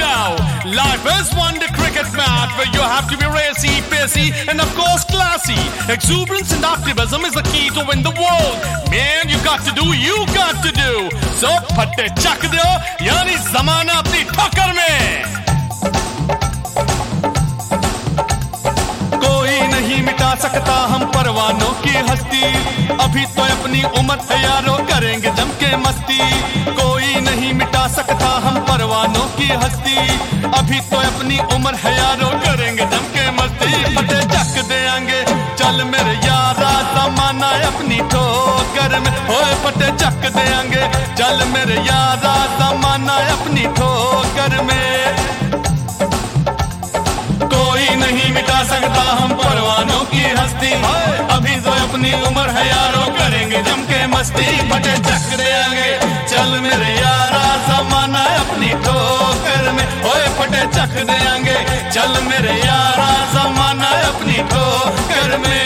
now. Life is one the cricket match where you have to be racy, pacey, and of course classy. Exuberance and optimism is the key to win the world. Man, you got to do, you got to do. So फट्टे चक दो, यानी ज़माना अपनी ठोकर में. कोई नहीं मिटा सकता हम परवानों की हस्ती. अभी तो अपनी उम्र है यारो, करेंगे जम के मस्ती. कोई नहीं मिटा सकता हम परवानों की हस्ती. अभी तो अपनी उम्र है यारो, करेंगे जम के मस्ती. फटे चक देंगे चल मेरे यारा, ज़माना अपनी ठोकर में. ओए फटे चक देंगे चल मेरे यारा, ज़माना अपनी ठोकर में. कोई नहीं मिटा सकता हम परवानों की हस्ती. अभी तो अपनी उम्र है यारो, करेंगे जम के मस्ती. फटे चक देंगे चल मेरे यारा, ज़माना अपनी ठोकर में. ओए फटे चक देंगे चल मेरे यारा, ज़माना अपनी ठोकर में.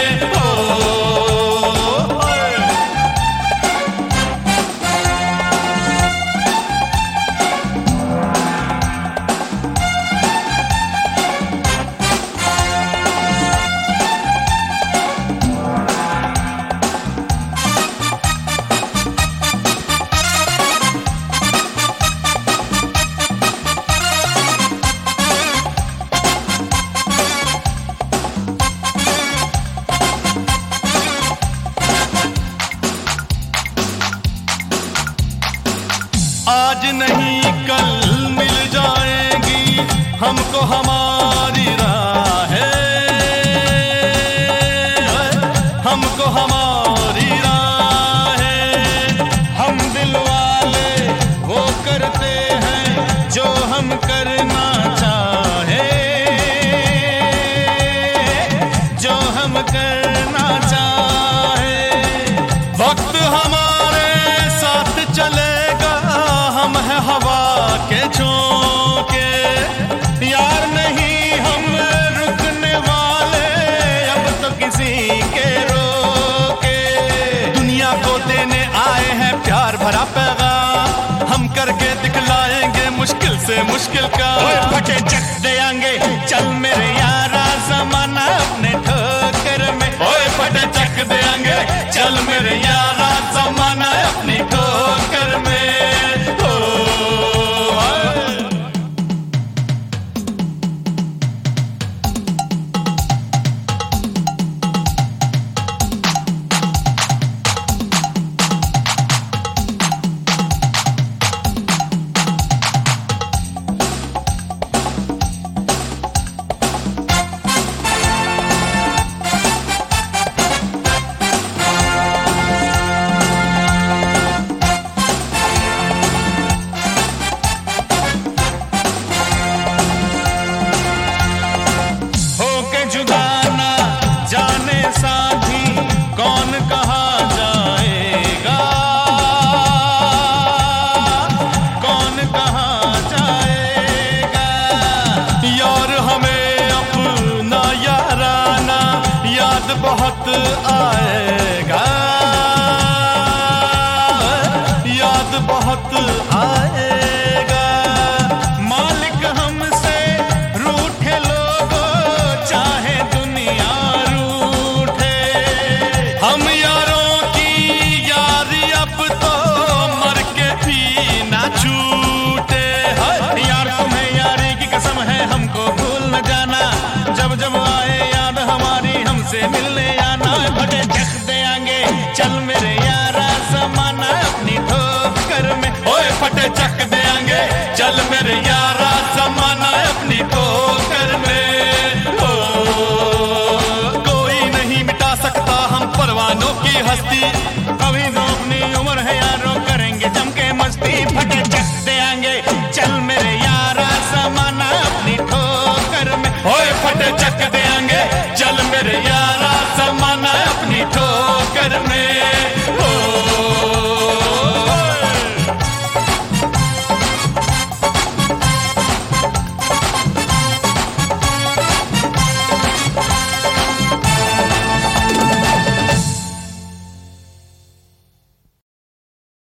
आज नहीं कल मिल जाएगी हमको हमारी राहें. हमको हमारी राहें. हम दिल वाले वो करते हैं जो हम करना चाहे. जो हम करना चाहे. वक्त हमारे साथ चलेगा, हम है हवा के झोंके. यार नहीं हम रुकने वाले, अब तो किसी के रोके. दुनिया को देने आए हैं प्यार भरा पैगाम, हम करके दिखलाएंगे मुश्किल से मुश्किल का. फटे चक देंगे चल मेरे यारा, ज़माना अपने ठोकर में. ओए फटे चक देंगे चल मेरे यारा, ज़माना अपनी ठोकर में. बहुत आएगा, याद बहुत आएगा. मालिक हमसे रूठे लोगों, चाहे दुनिया रूठे. हम यारों की यारी अब तो मर के भी ना छूटे. यार तुम्हें यारी की कसम है, हमको भूल न जाना. जब जब आए याद हमारी, हमसे मिलने आना. फटे चक देंगे चल मेरे यारा, ज़माना अपनी ठोकर में. ओए फटे चक देंगे चल मेरे यारा, ज़माना अपनी ठोकर में. कोई नहीं मिटा सकता हम परवानों की हस्ती.